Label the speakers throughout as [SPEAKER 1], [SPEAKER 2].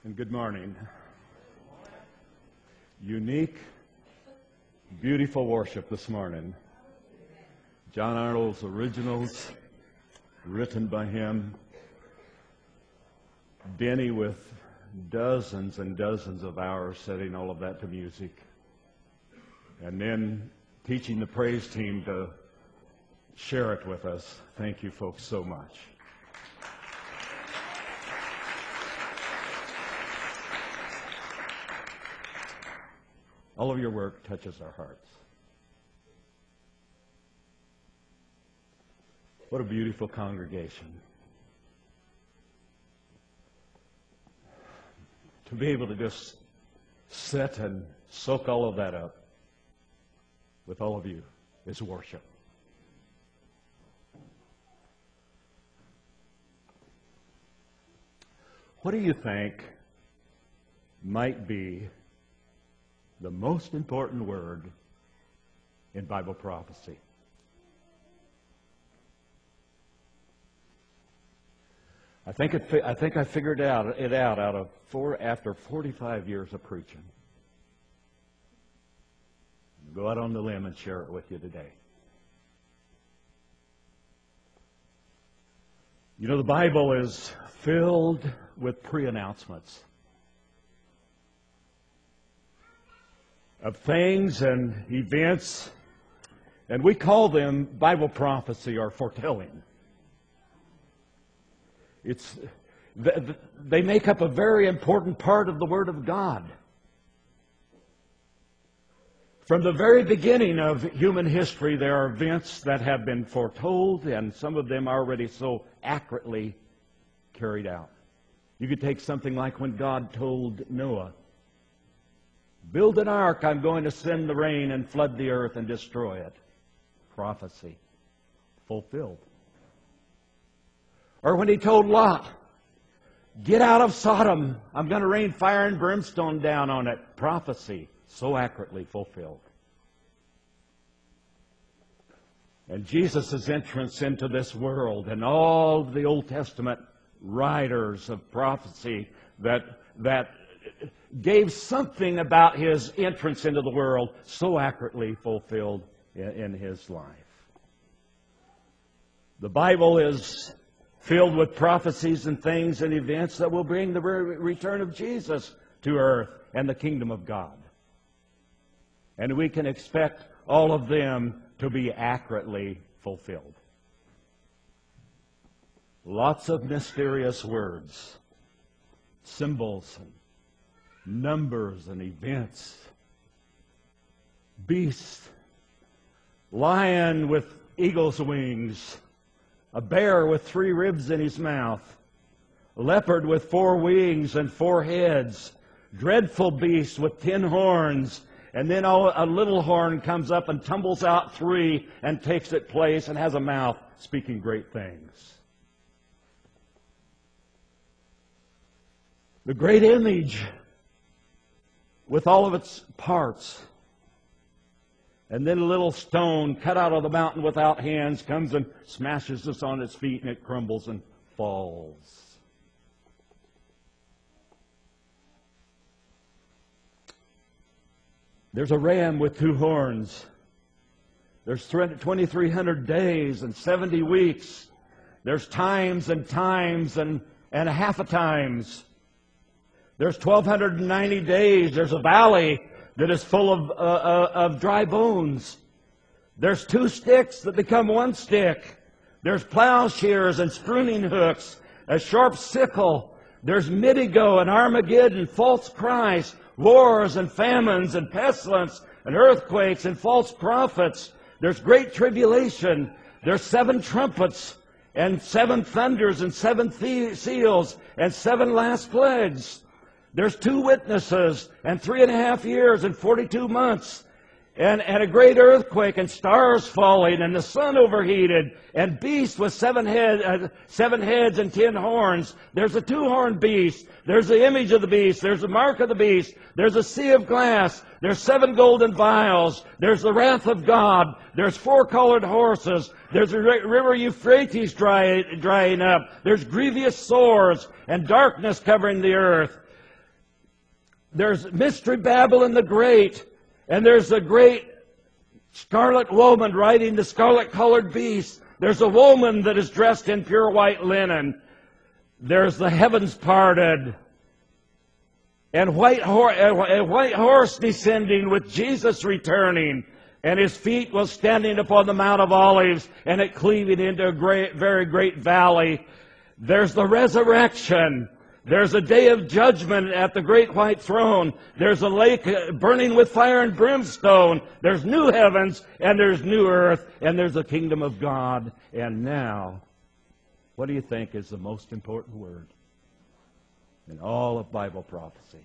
[SPEAKER 1] and good morning. Unique, beautiful worship this morning. John Arnold's originals, written by him. Denny with dozens and dozens of hours setting all of that to music. And then teaching the praise team to share it with us. Thank you folks so much. All of your work touches our hearts. What a beautiful congregation. To be able to just sit and soak all of that up with all of you is worship. What do you think might be the most important word in Bible prophecy? I think I figured it out after 45 years of preaching. Go out on the limb and share it with you today. You know, the Bible is filled with pre-announcements of things and events, and we call them Bible prophecy or foretelling. They make up a very important part of the Word of God. From the very beginning of human history, there are events that have been foretold, and some of them already so accurately carried out. You could take something like when God told Noah, "Build an ark, I'm going to send the rain and flood the earth and destroy it." Prophecy fulfilled. Or when he told Lot, "Get out of Sodom, I'm going to rain fire and brimstone down on it." Prophecy so accurately fulfilled. And Jesus' entrance into this world and all the Old Testament writers of prophecy that gave something about his entrance into the world so accurately fulfilled in his life. The Bible is filled with prophecies and things and events that will bring the return of Jesus to earth and the kingdom of God. And we can expect all of them to be accurately fulfilled. Lots of mysterious words, symbols, and numbers and events. Beast, lion with eagle's wings, a bear with 3 ribs in his mouth, a leopard with 4 wings and 4 heads, dreadful beast with 10 horns, and then a little horn comes up and tumbles out 3 and takes its place and has a mouth speaking great things. The great image with all of its parts. And then a little stone cut out of the mountain without hands comes and smashes us on its feet, and it crumbles and falls. There's a ram with 2 horns. There's 2,300 days and 70 weeks. There's times and a half a times. There's 1,290 days. There's a valley that is full of dry bones. There's 2 sticks that become 1 stick. There's plowshares and pruning hooks, a sharp sickle. There's Midigo and Armageddon, false Christ, wars and famines and pestilence and earthquakes and false prophets. There's great tribulation. There's 7 trumpets and 7 thunders and 7 seals and 7 last plagues. There's 2 witnesses and 3.5 years and 42 months and a great earthquake and stars falling and the sun overheated and beast with 7 heads and 10 horns. There's a 2-horned beast. There's the image of the beast. There's the mark of the beast. There's a sea of glass. There's 7 golden vials. There's the wrath of God. There's 4 colored horses. There's the river Euphrates drying up. There's grievous sores and darkness covering the earth. there's Mystery Babylon the Great, and there's the great scarlet woman riding the scarlet-colored beast. There's a woman that is dressed in pure white linen. There's the heavens parted, and a white horse descending with Jesus returning, and his feet was standing upon the Mount of Olives, and it cleaving into a very great valley. There's the resurrection. There's a day of judgment at the great white throne. There's a lake burning with fire and brimstone. There's new heavens and there's new earth, and there's the kingdom of God. And now, what do you think is the most important word in all of Bible prophecy?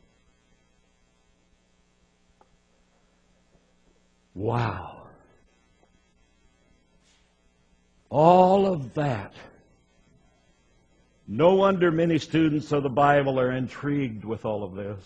[SPEAKER 1] Wow. All of that. No wonder many students of the Bible are intrigued with all of this.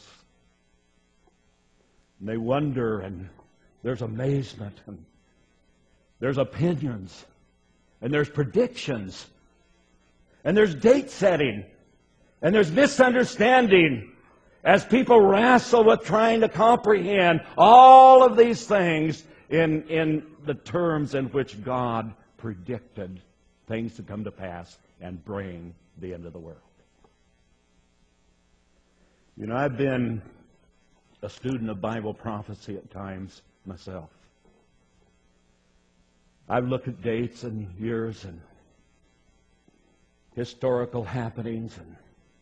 [SPEAKER 1] And they wonder, and there's amazement, and there's opinions, and there's predictions, and there's date setting, and there's misunderstanding as people wrestle with trying to comprehend all of these things in the terms in which God predicted things to come to pass and bring the end of the world. You know, I've been a student of Bible prophecy at times myself. I've looked at dates and years and historical happenings and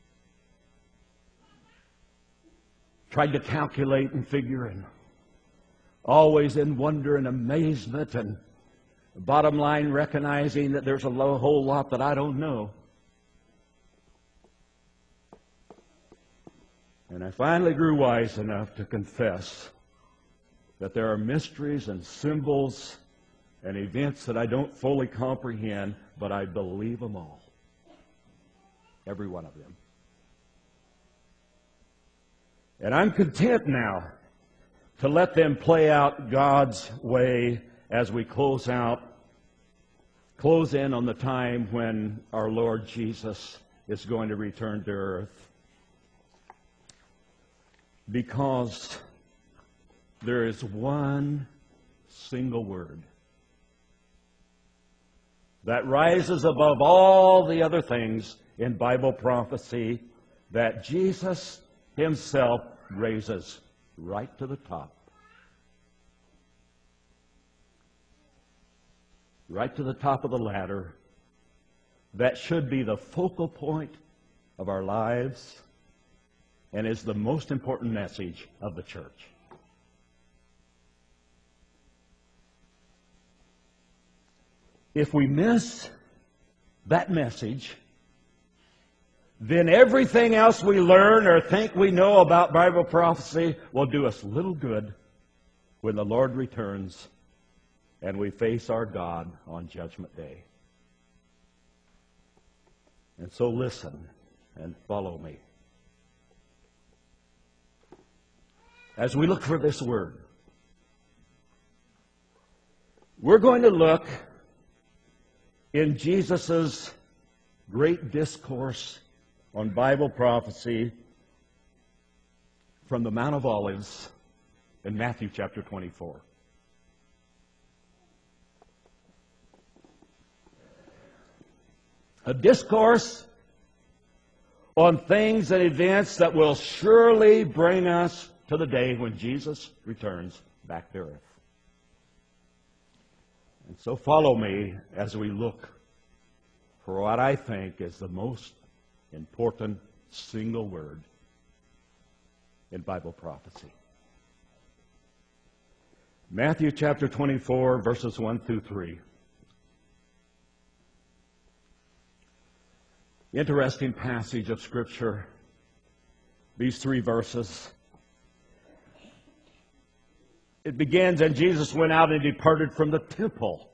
[SPEAKER 1] tried to calculate and figure, and always in wonder and amazement, and bottom line recognizing that there's a whole lot that I don't know. And I finally grew wise enough to confess that there are mysteries and symbols and events that I don't fully comprehend, but I believe them all. Every one of them. And I'm content now to let them play out God's way as we close in on the time when our Lord Jesus is going to return to earth. Because there is one single word that rises above all the other things in Bible prophecy that Jesus himself raises right to the top. Right to the top of the ladder. That should be the focal point of our lives and is the most important message of the church. If we miss that message, then everything else we learn or think we know about Bible prophecy will do us little good when the Lord returns and we face our God on Judgment Day. And so listen and follow me. As we look for this word, we're going to look in Jesus' great discourse on Bible prophecy from the Mount of Olives in Matthew chapter 24. A discourse on things and events that will surely bring us to the day when Jesus returns back to earth. And so follow me as we look for what I think is the most important single word in Bible prophecy. Matthew chapter 24, verses 1 through 3. Interesting passage of Scripture. These three verses. It begins, and Jesus went out and departed from the temple.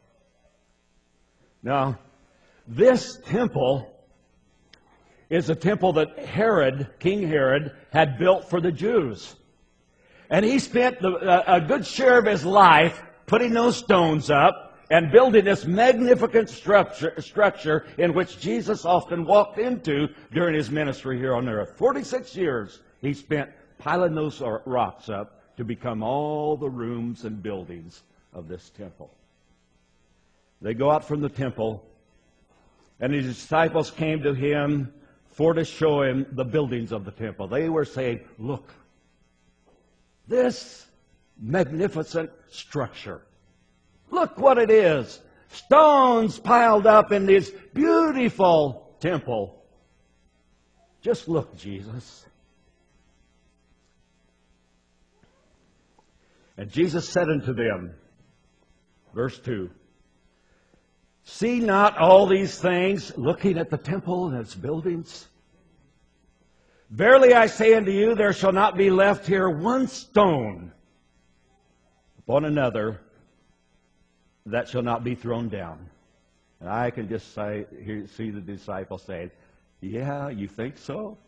[SPEAKER 1] Now, this temple is a temple that Herod, King Herod, had built for the Jews. And he spent a good share of his life putting those stones up and building this magnificent structure in which Jesus often walked into during his ministry here on earth. 46 years he spent piling those rocks up to become all the rooms and buildings of this temple. They go out from the temple, and his disciples came to him for to show him the buildings of the temple. They were saying, look, this magnificent structure. Look what it is. Stones piled up in this beautiful temple. Just look, Jesus. And Jesus said unto them, verse 2, see not all these things, looking at the temple and its buildings? Verily I say unto you, there shall not be left here one stone upon another that shall not be thrown down. And I can just see the disciples saying, yeah, you think so?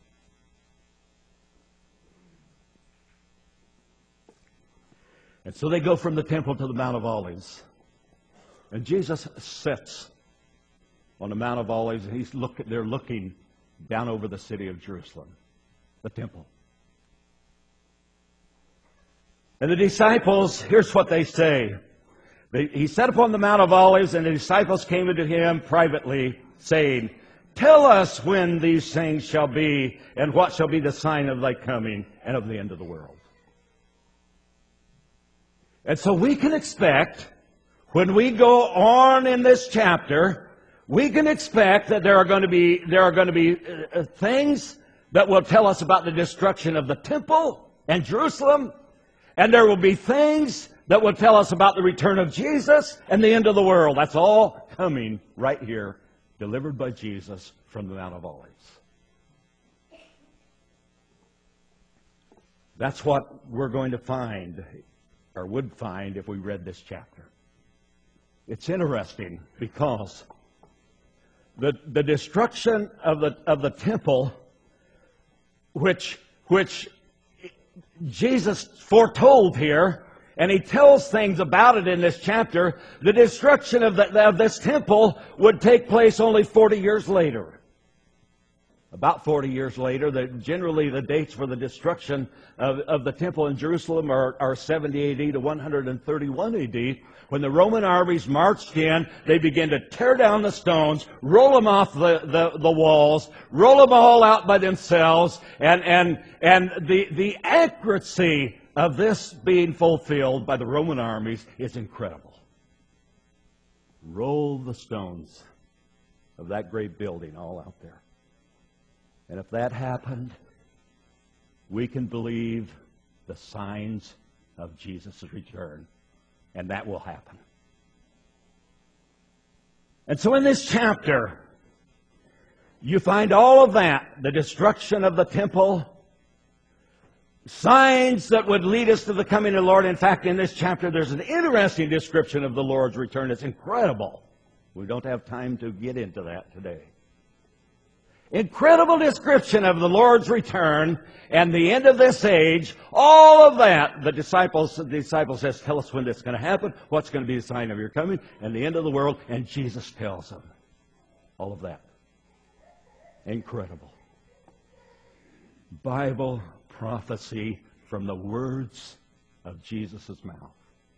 [SPEAKER 1] And so they go from the temple to the Mount of Olives. And Jesus sits on the Mount of Olives, and they're looking down over the city of Jerusalem, the temple. And the disciples, here's what they say. He sat upon the Mount of Olives, and the disciples came unto him privately, saying, tell us when these things shall be, and what shall be the sign of thy coming and of the end of the world. And so we can expect, when we go on in this chapter, we can expect that there are going to be things that will tell us about the destruction of the temple and Jerusalem, and there will be things that will tell us about the return of Jesus and the end of the world. That's all coming right here, delivered by Jesus from the Mount of Olives. That's what we're going to find, or would find, if we read this chapter. It's interesting because the destruction of the temple, which Jesus foretold here, and he tells things about it in this chapter, the destruction of this temple would take place only 40 years later. About 40 years later, generally the dates for the destruction of the temple in Jerusalem are 70 A.D. to 131 A.D. When the Roman armies marched in, they began to tear down the stones, roll them off the walls, roll them all out by themselves, and the accuracy of this being fulfilled by the Roman armies is incredible. Roll the stones of that great building all out there. And if that happened, we can believe the signs of Jesus' return. And that will happen. And so in this chapter, you find all of that. The destruction of the temple. Signs that would lead us to the coming of the Lord. In fact, in this chapter, there's an interesting description of the Lord's return. It's incredible. We don't have time to get into that today. Incredible description of the Lord's return and the end of this age. All of that, the disciples says, tell us when this is going to happen, what's going to be the sign of your coming, and the end of the world. And Jesus tells them all of that. Incredible. Bible prophecy from the words of Jesus' mouth.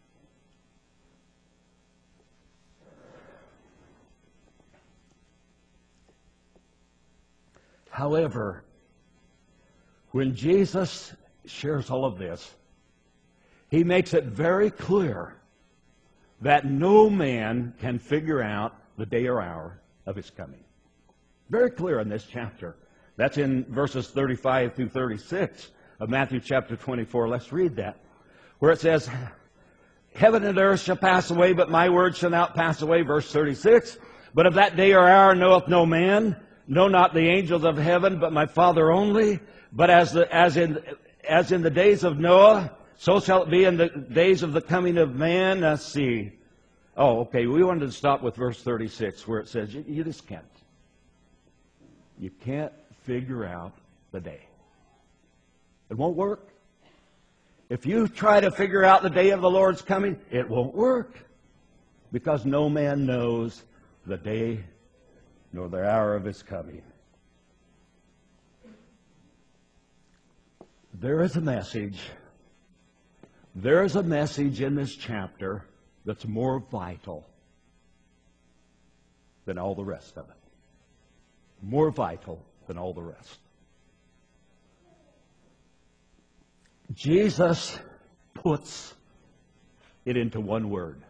[SPEAKER 1] However, when Jesus shares all of this, he makes it very clear that no man can figure out the day or hour of his coming. Very clear in this chapter. That's in verses 35 through 36 of Matthew chapter 24. Let's read that. Where it says, heaven and earth shall pass away, but my word shall not pass away. Verse 36. But of that day or hour knoweth no man, no, not the angels of heaven, but my Father only. But as in the days of Noah, so shall it be in the days of the coming of man. Let's see. Oh, okay. We wanted to stop with verse 36, where it says, you just can't. You can't figure out the day. It won't work. If you try to figure out the day of the Lord's coming, it won't work. Because no man knows the day nor the hour of his coming. There is a message. There is a message in this chapter that's more vital than all the rest of it. More vital than all the rest. Jesus puts it into one word.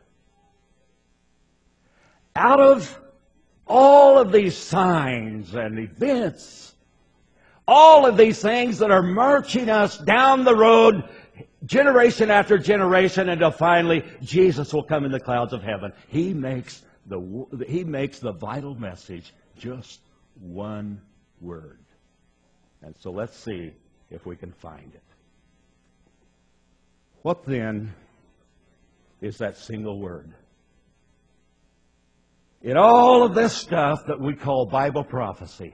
[SPEAKER 1] Out of all of these signs and events, all of these things that are marching us down the road, generation after generation, until finally Jesus will come in the clouds of heaven. He makes the vital message just one word. And so let's see if we can find it. What then is that single word? In all of this stuff that we call Bible prophecy,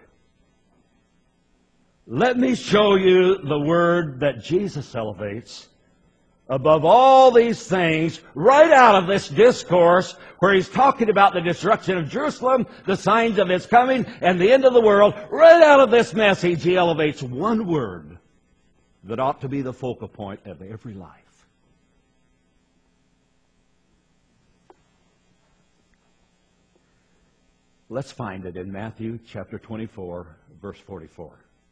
[SPEAKER 1] let me show you the word that Jesus elevates above all these things right out of this discourse where he's talking about the destruction of Jerusalem, the signs of its coming, and the end of the world. Right out of this message, he elevates one word that ought to be the focal point of every life. Let's find it in Matthew chapter 24, verse 44.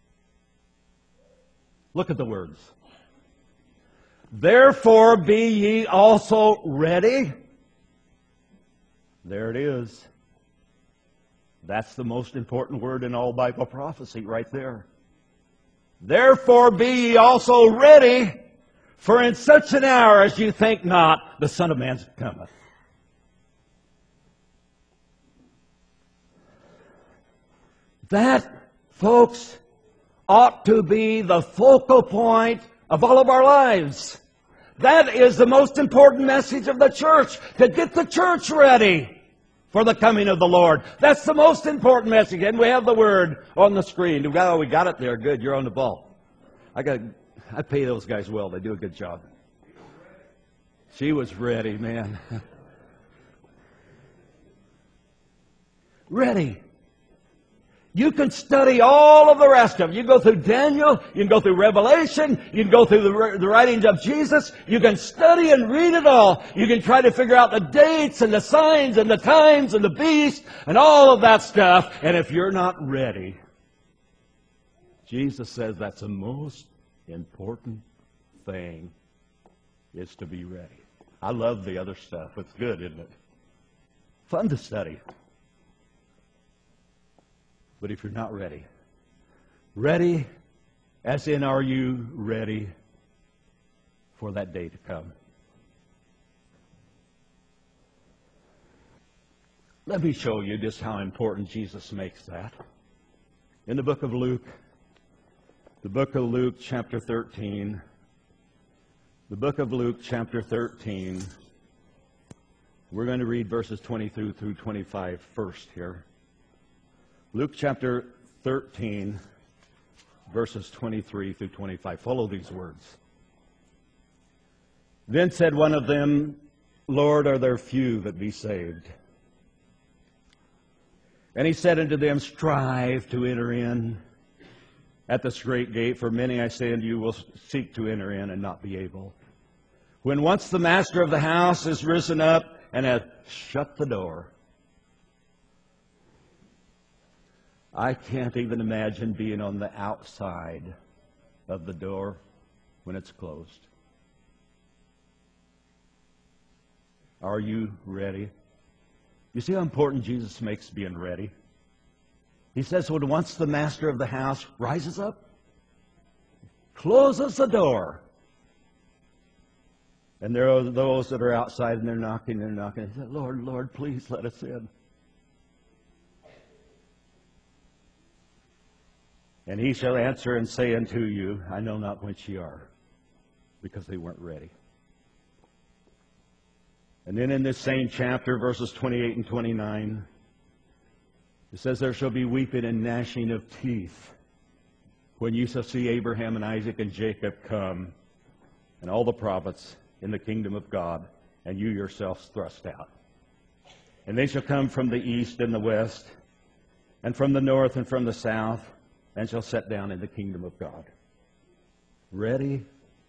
[SPEAKER 1] Look at the words. Therefore be ye also ready. There it is. That's the most important word in all Bible prophecy right there. Therefore be ye also ready, for in such an hour as you think not, the Son of Man cometh. That, folks, ought to be the focal point of all of our lives. That is the most important message of the church, to get the church ready for the coming of the Lord. That's the most important message. And we have the word on the screen. Oh, we got it there. Good. You're on the ball. I pay those guys well. They do a good job. She was ready, man. Ready. You can study all of the rest of it. You can go through Daniel, you can go through Revelation, you can go through the writings of Jesus. You can study and read it all. You can try to figure out the dates and the signs and the times and the beast and all of that stuff. And if you're not ready, Jesus says that's the most important thing, is to be ready. I love the other stuff. It's good, isn't it? Fun to study. But if you're not ready, ready as in, are you ready for that day to come? Let me show you just how important Jesus makes that. In the book of Luke chapter 13, the book of Luke chapter 13, we're going to read verses 22 through 25 first here. Luke chapter 13, verses 23 through 25. Follow these words. Then said one of them, Lord, are there few that be saved? And he said unto them, strive to enter in at the strait gate, for many, I say unto you, will seek to enter in and not be able. When once the master of the house is risen up and hath shut the door, I can't even imagine being on the outside of the door when it's closed. Are you ready? You see how important Jesus makes being ready? He says when once the master of the house rises up, closes the door, and there are those that are outside and they're knocking. He said, Lord, Lord, please let us in. And he shall answer and say unto you, I know not whence ye are, because they weren't ready. And then in this same chapter, verses 28 and 29, it says, there shall be weeping and gnashing of teeth when you shall see Abraham and Isaac and Jacob come, and all the prophets in the kingdom of God, and you yourselves thrust out. And they shall come from the east and the west, and from the north and from the south, and shall sit down in the kingdom of God. Ready?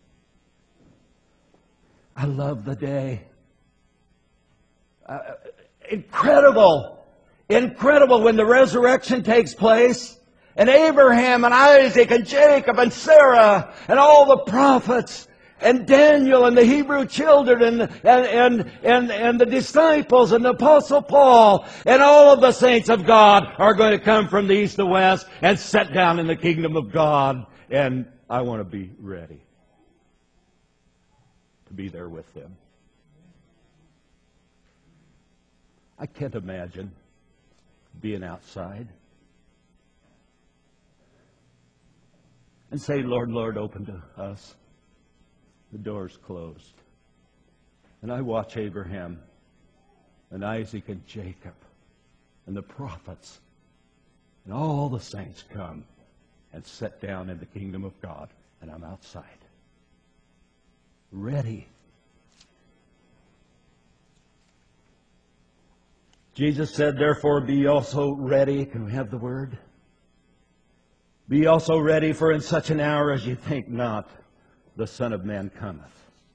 [SPEAKER 1] I love the day. Incredible. Incredible when the resurrection takes place. And Abraham and Isaac and Jacob and Sarah and all the prophets and Daniel and the Hebrew children and the disciples and the Apostle Paul and all of the saints of God are going to come from the east to west and sit down in the kingdom of God. And I want to be ready to be there with them. I can't imagine being outside and say, Lord, Lord, open to us. The door's closed. And I watch Abraham and Isaac and Jacob and the prophets and all the saints come and sit down in the kingdom of God. And I'm outside. Ready. Jesus said, therefore, be also ready. Can we have the word? Be also ready, for in such an hour as you think not, the Son of Man cometh.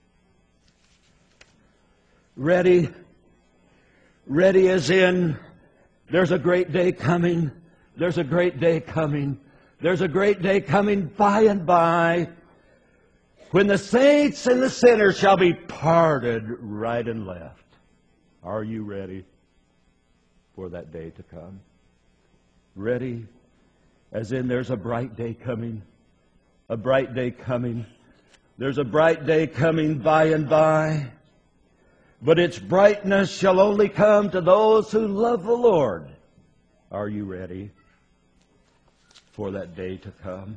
[SPEAKER 1] Ready. Ready as in, there's a great day coming. There's a great day coming. There's a great day coming by and by, when the saints and the sinners shall be parted right and left. Are you ready for that day to come? Ready? As in there's a bright day coming. A bright day coming. There's a bright day coming by and by. But its brightness shall only come to those who love the Lord. Are you ready for that day to come?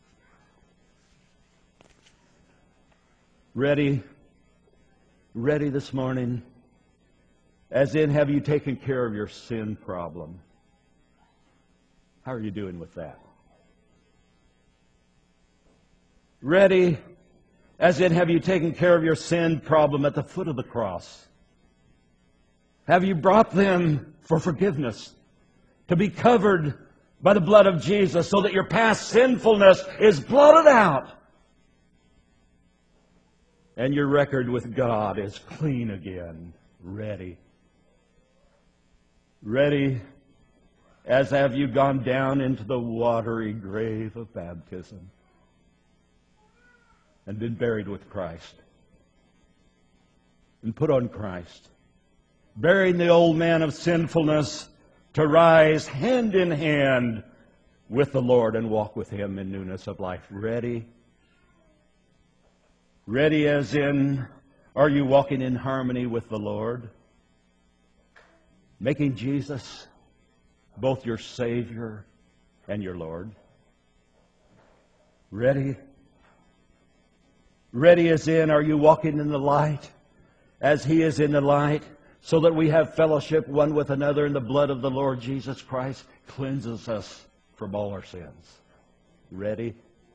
[SPEAKER 1] Ready? Ready this morning? As in, have you taken care of your sin problem? How are you doing with that? Ready? As in, have you taken care of your sin problem at the foot of the cross? Have you brought them for forgiveness, to be covered by the blood of Jesus so that your past sinfulness is blotted out and your record with God is clean again? Ready? Ready? As have you gone down into the watery grave of baptism and been buried with Christ and put on Christ, burying the old man of sinfulness to rise hand in hand with the Lord and walk with Him in newness of life. Ready? Ready as in, are you walking in harmony with the Lord? Making Jesus both your Savior and your Lord? Ready? Ready as in, are you walking in the light as He is in the light, so that we have fellowship one with another, and the blood of the Lord Jesus Christ cleanses us from all our sins? Ready?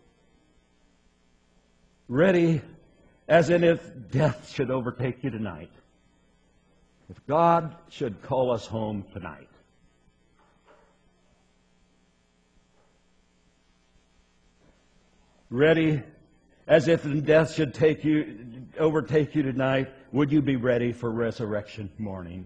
[SPEAKER 1] Ready as in, if death should overtake you tonight, if God should call us home tonight, ready as if death should overtake you tonight, would you be ready for resurrection morning,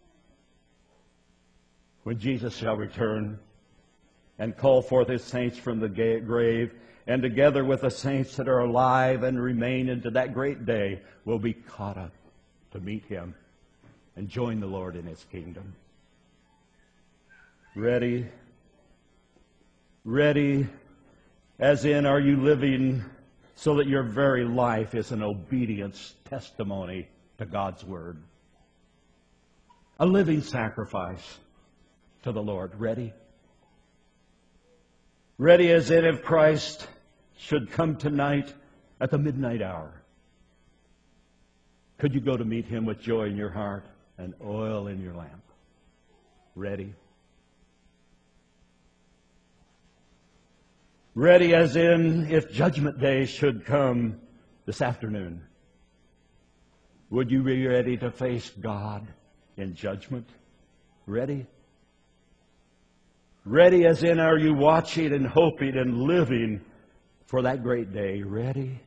[SPEAKER 1] when Jesus shall return and call forth His saints from the grave, and together with the saints that are alive and remain into that great day, will be caught up to meet Him and join the Lord in His kingdom? Ready? Ready? As in, are you living so that your very life is an obedience testimony to God's Word? A living sacrifice to the Lord. Ready? Ready as in, if Christ should come tonight at the midnight hour, could you go to meet Him with joy in your heart and oil in your lamp? Ready? Ready as in, if Judgment Day should come this afternoon, would you be ready to face God in judgment? Ready? Ready as in, are you watching and hoping and living for that great day. Ready?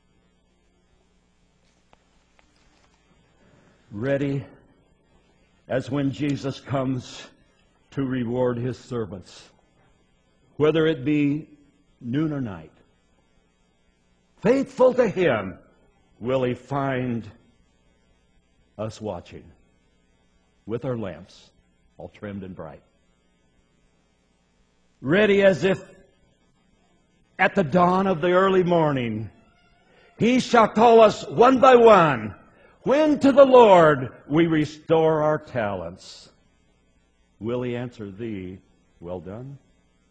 [SPEAKER 1] Ready as when Jesus comes to reward His servants, whether it be noon or night. Faithful to Him will He find us watching with our lamps all trimmed and bright. Ready as if at the dawn of the early morning He shall call us one by one, when to the Lord we restore our talents. Will He answer thee, well done?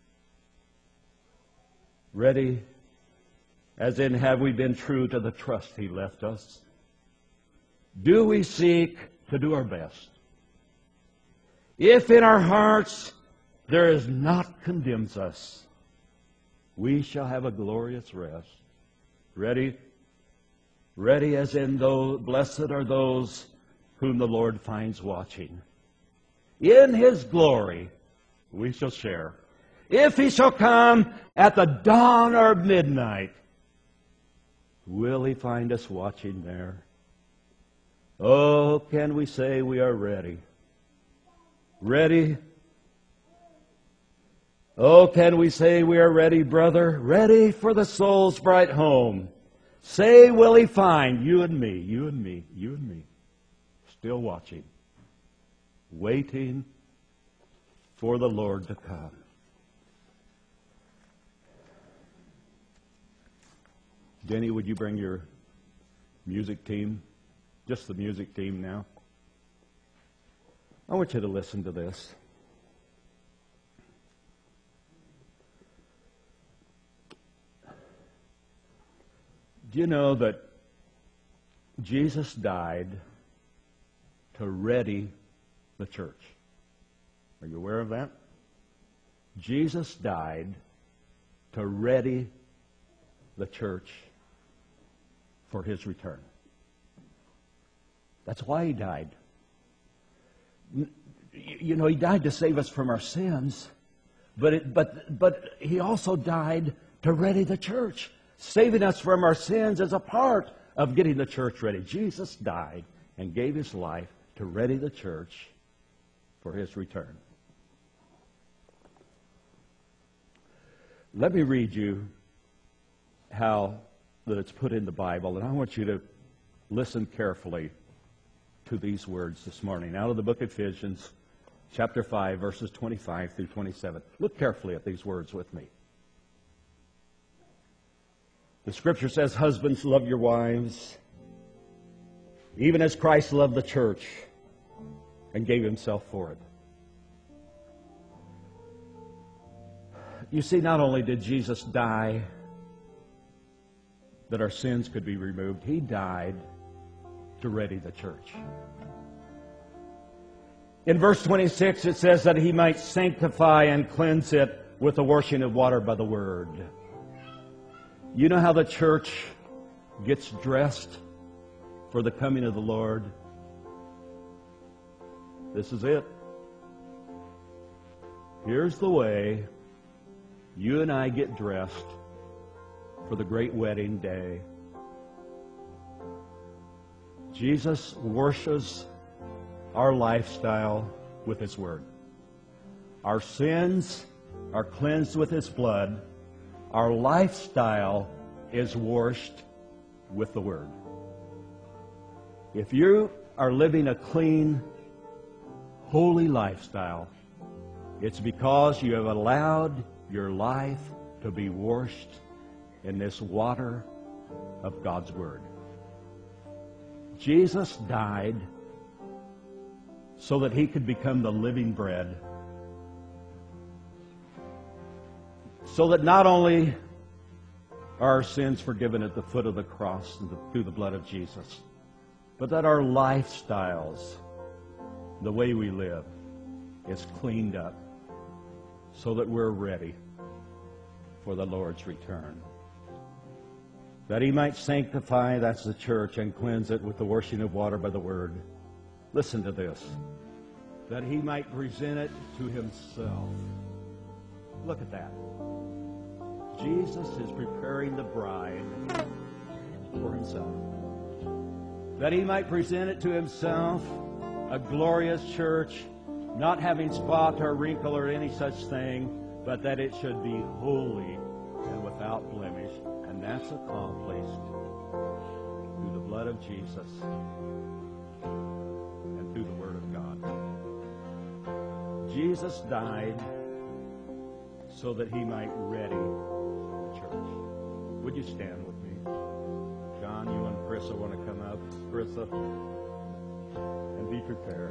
[SPEAKER 1] Ready as in, have we been true to the trust He left us? Do we seek to do our best? If in our hearts there is not condemns us, we shall have a glorious rest. Ready? Ready as in, though blessed are those whom the Lord finds watching. In His glory we shall share. If He shall come at the dawn or midnight, will He find us watching there? Oh, can we say we are ready? Ready? Oh, can we say we are ready, brother? Ready for the soul's bright home. Say, will He find you and me, you and me, you and me, still watching, waiting for the Lord to come. Denny, would you bring your music team? Just the music team now. I want you to listen to this. Do you know that Jesus died to ready the church? Are you aware of that? Jesus died to ready the church for His return. That's why He died. You know, He died to save us from our sins, but He also died to ready the church. Saving us from our sins is a part of getting the church ready. Jesus died and gave His life to ready the church for His return. Let me read you how that it's put in the Bible, and I want you to listen carefully to these words this morning. Out of the book of Ephesians, chapter 5, verses 25 through 27. Look carefully at these words with me. The Scripture says, husbands, love your wives, even as Christ loved the church and gave Himself for it. You see, not only did Jesus die that our sins could be removed, He died to ready the church. In verse 26, it says that He might sanctify and cleanse it with the washing of water by the Word. You know how the church gets dressed for the coming of the Lord? This is it. Here's the way you and I get dressed for the great wedding day. Jesus washes our lifestyle with His Word. Our sins are cleansed with His blood. Our lifestyle is washed with the Word. If you are living a clean, holy lifestyle, it's because you have allowed your life to be washed in this water of God's Word. Jesus died so that He could become the living bread, so that not only are our sins forgiven at the foot of the cross and through the blood of Jesus, but that our lifestyles, the way we live, is cleaned up so that we're ready for the Lord's return. That He might sanctify, that's the church, and cleanse it with the washing of water by the Word. Listen to this. That He might present it to Himself. Look at that. Jesus is preparing the bride for himself, that he might present it to himself, a glorious church, not having spot or wrinkle or any such thing, but that it should be holy and without blemish. And that's accomplished through the blood of Jesus and through the Word of God. Jesus died so that he might ready the church. Would you stand with me? John, you and Carissa want to come up? Carissa, and be prepared.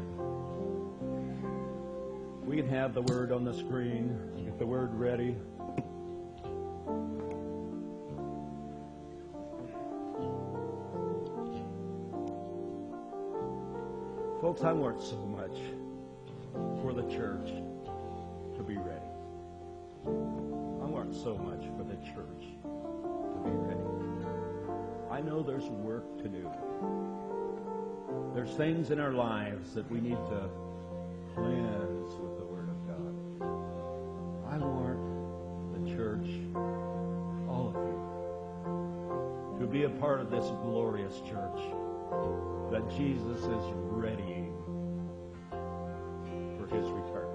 [SPEAKER 1] We can have the Word on the screen. Get the Word ready. Folks, I want so much for the church to be ready. I want so much for the church to be ready. I know there's work to do. There's things in our lives that we need to cleanse with the Word of God. I want the church, all of you, to be a part of this glorious church that Jesus is readying for his return.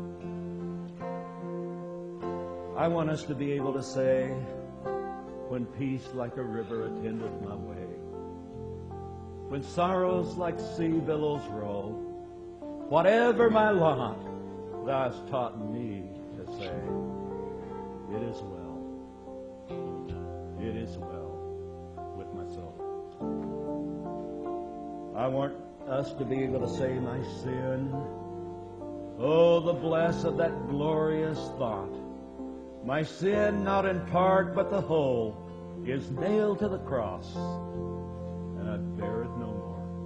[SPEAKER 1] I want us to be able to say, when peace like a river attendeth my way, when sorrows like sea billows roll, whatever my lot, thou hast taught me to say, it is well. It is well with my soul. I want us to be able to say, my sin, oh, the bless of that glorious thought. My sin, not in part, but the whole, is nailed to the cross, and I bear it no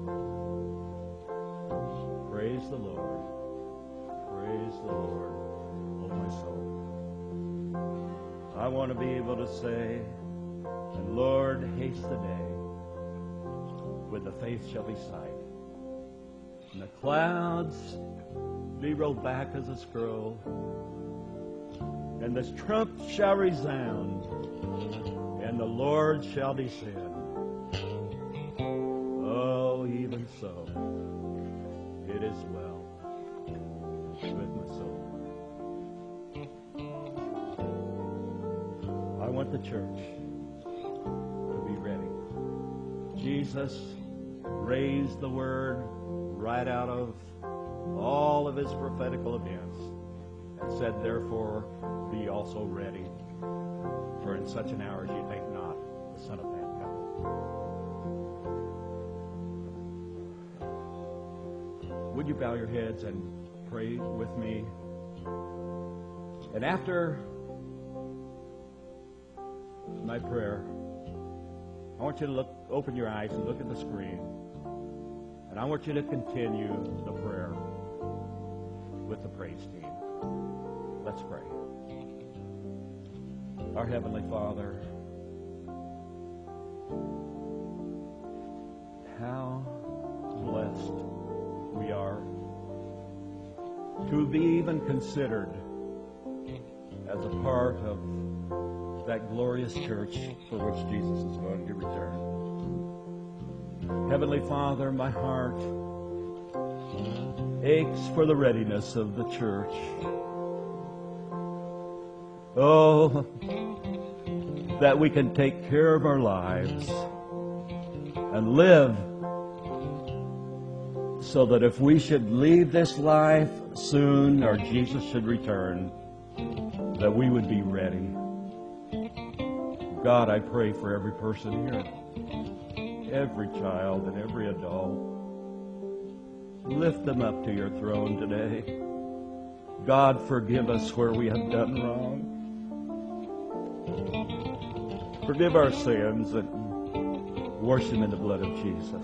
[SPEAKER 1] more. Praise the Lord. Praise the Lord, oh my soul. I want to be able to say, and Lord, haste the day when the faith shall be sight, and the clouds be rolled back as a scroll, and the trump shall resound, and the Lord shall descend. Oh, even so, it is well with my soul. I want the church to be ready. Jesus raised the Word right out of all of his prophetical events and said, therefore, be also ready, for in such an hour as you think not, the Son of Man cometh. Would you bow your heads and pray with me? And after my prayer, I want you to open your eyes and look at the screen. And I want you to continue the prayer with the praise team. Let's pray. Our Heavenly Father, how blessed we are to be even considered as a part of that glorious church for which Jesus is going to return. Heavenly Father, my heart aches for the readiness of the church. Oh, that we can take care of our lives and live so that if we should leave this life soon or Jesus should return, that we would be ready. God, I pray for every person here, every child and every adult. Lift them up to your throne today. God, forgive us where we have done wrong. Forgive our sins and wash them in the blood of Jesus.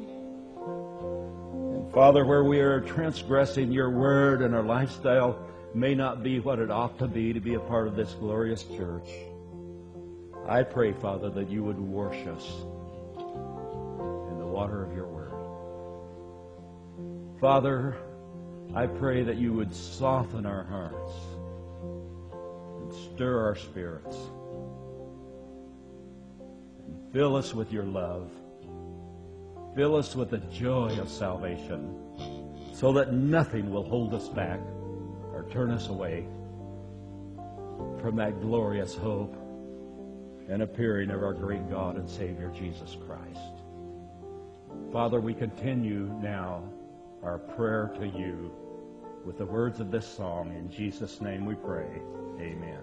[SPEAKER 1] And Father, where we are transgressing your word and our lifestyle may not be what it ought to be a part of this glorious church, I pray, Father, that you would wash us in the water of your word. Father, I pray that you would soften our hearts and stir our spirits Fill us with your love. Fill us with the joy of salvation, so that nothing will hold us back or turn us away from that glorious hope and appearing of our great God and Savior, Jesus Christ. Father, we continue now our prayer to you with the words of this song. In Jesus' name we pray. Amen.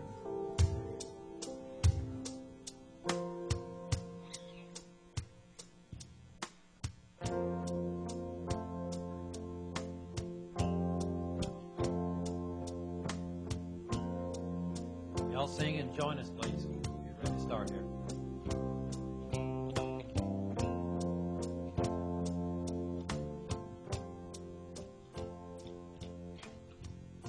[SPEAKER 2] Y'all sing and join us, please. Get ready to start here.